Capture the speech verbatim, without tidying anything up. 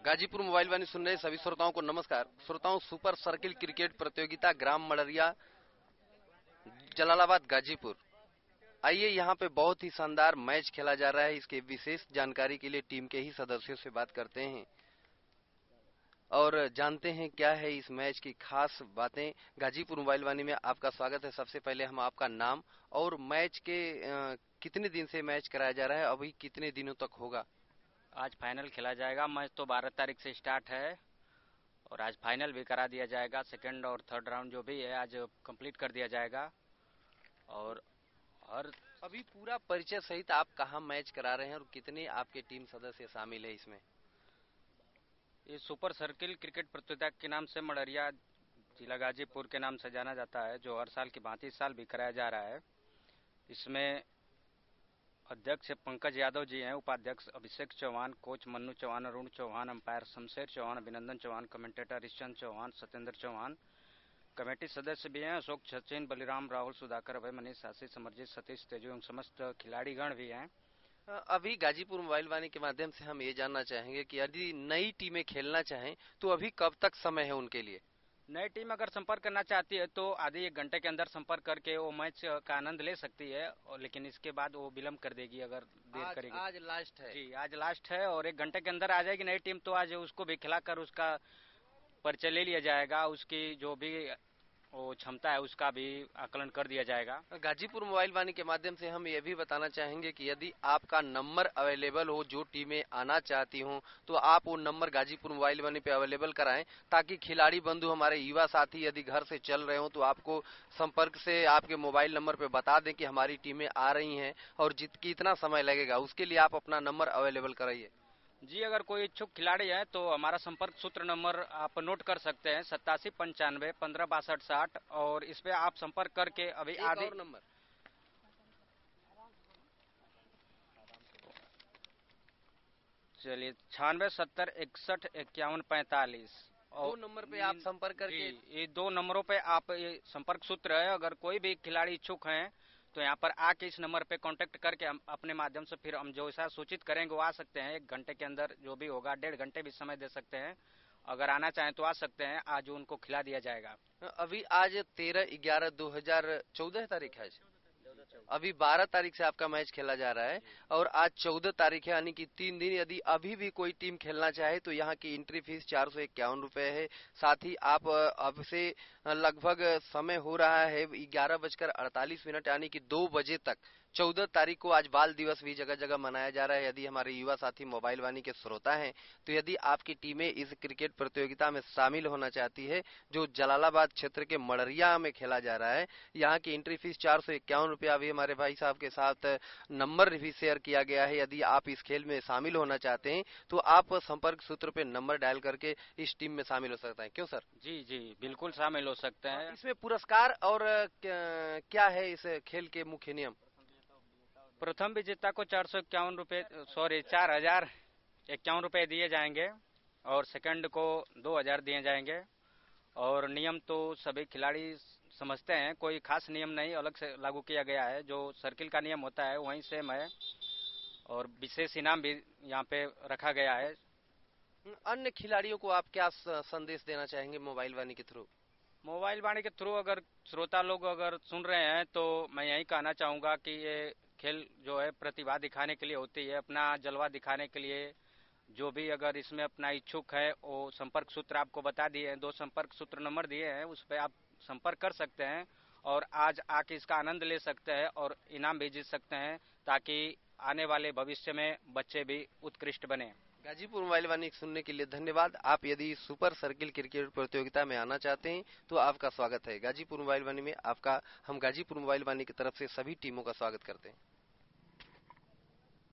Ghazipur mobile वाणी सुन रहे सभी श्रोताओं को नमस्कार। श्रोताओं, सुपर सर्किल क्रिकेट प्रतियोगिता ग्राम मड़रिया जलालाबाद गाजीपुर। आइए, यहाँ पे बहुत ही शानदार मैच खेला जा रहा है। इसके विशेष जानकारी के लिए टीम के ही सदस्यों से बात करते हैं और जानते हैं क्या है इस मैच की खास बातें। गाजीपुर मोबाइल वाणी में आपका स्वागत है। सबसे पहले हम आपका नाम और मैच के आ, कितने दिन से मैच कराया जा रहा है, अभी कितने दिनों तक होगा? आज फाइनल खेला जाएगा। मैच तो बारह तारीख से स्टार्ट है और आज फाइनल भी करा दिया जाएगा। सेकंड और थर्ड राउंड जो भी है आज कंप्लीट कर दिया जाएगा। और हर अभी पूरा परिचय सहित आप कहाँ मैच करा रहे हैं और कितने आपके टीम सदस्य शामिल है इसमें? ये सुपर सर्किल क्रिकेट प्रतियोगिता के नाम से मड़रिया जिला गाजीपुर के नाम से जाना जाता है, जो हर साल की भांति इस साल भी कराया जा रहा है। इसमें अध्यक्ष पंकज यादव जी हैं, उपाध्यक्ष Abhishek Chauhan, coach Mannu Chauhan, Arun Chauhan, umpire Shamsher Chauhan, Abhinandan Chauhan, commentator Ishchand Chauhan, Satyendra Chauhan. Committee सदस्य भी हैं अशोक सचिन, बलिराम, राहुल, सुधाकर, अभय, मनीष, आशीष, समरजीत, सतीश, तेजू एवं समस्त खिलाड़ीगण भी हैं। अभी गाजीपुर मोबाइल वाणी के माध्यम से हम ये जानना चाहेंगे कि यदि नई टीमें खेलना चाहें तो अभी कब तक समय है उनके लिए? नई टीम अगर संपर्क करना चाहती है तो आधे एक घंटे के अंदर संपर्क करके वो मैच का आनंद ले सकती है, और लेकिन इसके बाद वो विलम्ब कर देगी अगर देर आज, करेगी। आज लास्ट है जी, आज लास्ट है और एक घंटे के अंदर आ जाएगी नई टीम, तो आज उसको भी खिलाकर उसका परिचय ले लिया जाएगा। उसकी जो भी वो क्षमता है उसका भी आकलन कर दिया जाएगा। गाजीपुर मोबाइल वाणी के माध्यम से हम ये भी बताना चाहेंगे कि यदि आपका नंबर अवेलेबल हो, जो टीमें आना चाहती हों, तो आप वो नंबर गाजीपुर मोबाइल वाणी पे अवेलेबल कराएं, ताकि खिलाड़ी बंधु, हमारे युवा साथी यदि घर से चल रहे हो तो आपको संपर्क से आपके मोबाइल नंबर पे बता दें कि हमारी टीमें आ रही हैं और जित कितना समय लगेगा, उसके लिए आप अपना नंबर अवेलेबल कराइए। जी, अगर कोई इच्छुक खिलाड़ी है तो हमारा संपर्क सूत्र नंबर आप नोट कर सकते हैं, सत्तासी पंचानवे पंद्रह बासठ साठ, और इस पे आप संपर्क करके अभी आधे नंबर चलिए छियानवे सत्तर इकसठ इक्यावन पैंतालीस, दो नंबर पे आप संपर्क करके, ये दो नंबरों पे आप ये संपर्क सूत्र है। अगर कोई भी खिलाड़ी इच्छुक हैं तो यहाँ पर आके इस नंबर पे कांटेक्ट करके हम अपने माध्यम से फिर हम जो ऐसा सूचित करेंगे वो आ सकते हैं। एक घंटे के अंदर जो भी होगा, डेढ़ घंटे भी समय दे सकते हैं। अगर आना चाहें तो आ सकते हैं, आज उनको खिला दिया जाएगा। अभी आज तेरह ग्यारह दो हजार चौदह तारीख है, अभी बारह तारीख से आपका मैच खेला जा रहा है और आज चौदह तारीख है, यानी कि तीन दिन। यदि अभी भी कोई टीम खेलना चाहे तो यहाँ की एंट्री फीस चार सौ इक्यावन रूपये है। साथ ही आप अब से लगभग समय हो रहा है ग्यारह बजकर अड़तालीस मिनट, यानी कि दो बजे तक। चौदह तारीख को आज बाल दिवस भी जगह जगह मनाया जा रहा है। यदि हमारे युवा साथी मोबाइल वाणी के श्रोता हैं तो यदि आपकी टीमें इस क्रिकेट प्रतियोगिता में शामिल होना चाहती है, जो जलालाबाद क्षेत्र के मड़रिया में खेला जा रहा है, यहाँ की एंट्री फीस चार सौ इक्यावन रुपया। अभी हमारे भाई साहब के साथ नंबर भी शेयर किया गया है। यदि आप इस खेल में शामिल होना चाहते हैं तो आप संपर्क सूत्र पे नंबर डायल करके इस टीम में शामिल हो सकते हैं। क्यों सर? जी जी, बिल्कुल शामिल हो सकते हैं। इसमें पुरस्कार और क्या है इस खेल के मुख्य नियम? प्रथम विजेता को चार सौ इक्यावन रूपये सॉरी चार हजार इक्यावन रूपये दिए जाएंगे और सेकंड को दो हजार दिए जाएंगे। और नियम तो सभी खिलाड़ी समझते हैं, कोई खास नियम नहीं अलग से लागू किया गया है। जो सर्किल का नियम होता है वहीं सेम है और विशेष इनाम भी यहाँ पे रखा गया है। अन्य खिलाड़ियों को आप क्या संदेश देना चाहेंगे मोबाइल वाणी के थ्रू? मोबाइल वाणी के थ्रू अगर श्रोता लोग अगर सुन रहे हैं तो मैं यही कहना चाहूंगा कि ये खेल जो है प्रतिभा दिखाने के लिए होती है, अपना जलवा दिखाने के लिए। जो भी अगर इसमें अपना इच्छुक है वो संपर्क सूत्र आपको बता दिए हैं, दो संपर्क सूत्र नंबर दिए हैं, उस पर आप संपर्क कर सकते हैं और आज आके इसका आनंद ले सकते हैं और इनाम भी जीत सकते हैं, ताकि आने वाले भविष्य में बच्चे भी उत्कृष्ट बने। गाजीपुर मोबाइल वाणी सुनने के लिए धन्यवाद। आप यदि सुपर सर्किल क्रिकेट प्रतियोगिता में आना चाहते हैं तो आपका स्वागत है। गाजीपुर मोबाइल वाणी में आपका हम गाजीपुर मोबाइल वाणी की तरफ से सभी टीमों का स्वागत करते हैं।